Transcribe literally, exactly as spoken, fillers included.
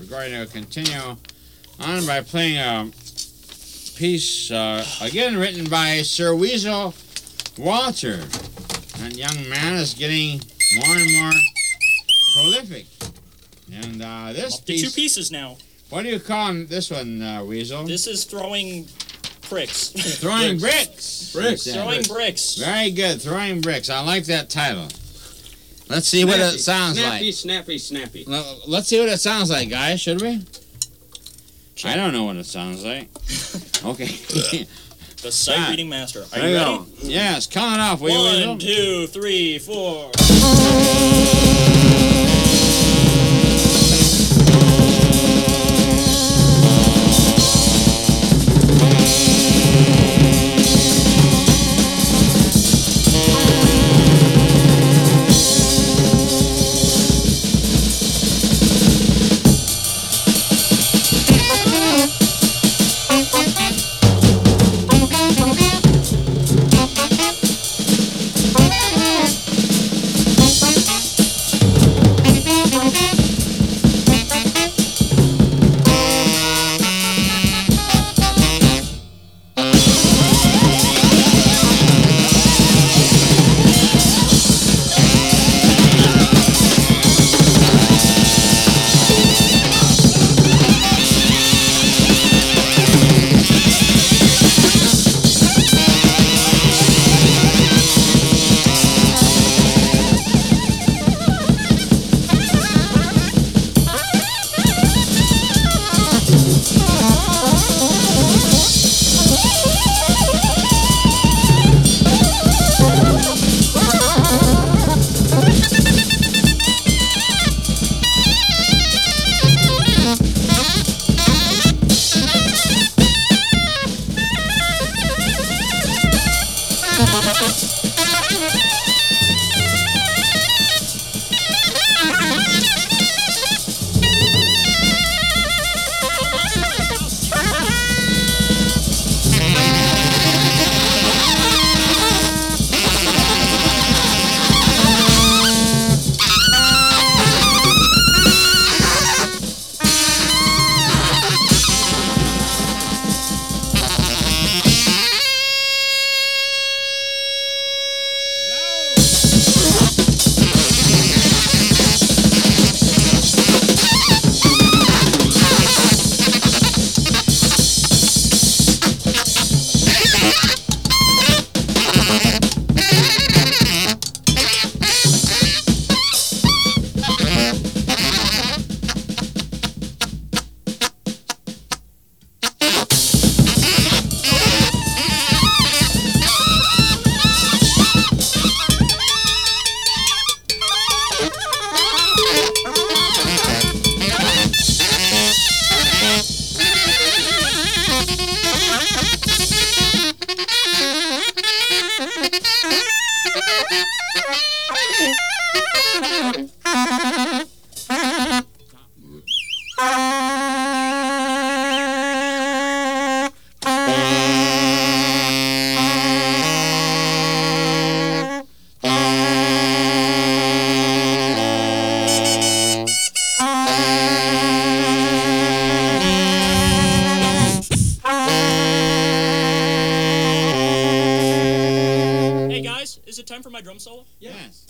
going to continue on by playing a piece, uh, again written by Sir Weasel Walter. That young man is getting more and more prolific. And uh, this Up to piece... two pieces now. What do you call this one, uh, Weasel? This is throwing bricks. Throwing bricks. Bricks. Yeah. Throwing bricks. Very good, throwing bricks. I like that title. Let's see Snappy, what it sounds snappy, like. Snappy, snappy, snappy. L- Let's see what it sounds like, guys, should we? I don't know what it sounds like. Okay. The sight reading master. Are There you you ready? go. Yes, count it off, will you, One, Weasel? two, three, four. Hey guys, is it time for my drum solo? Yes.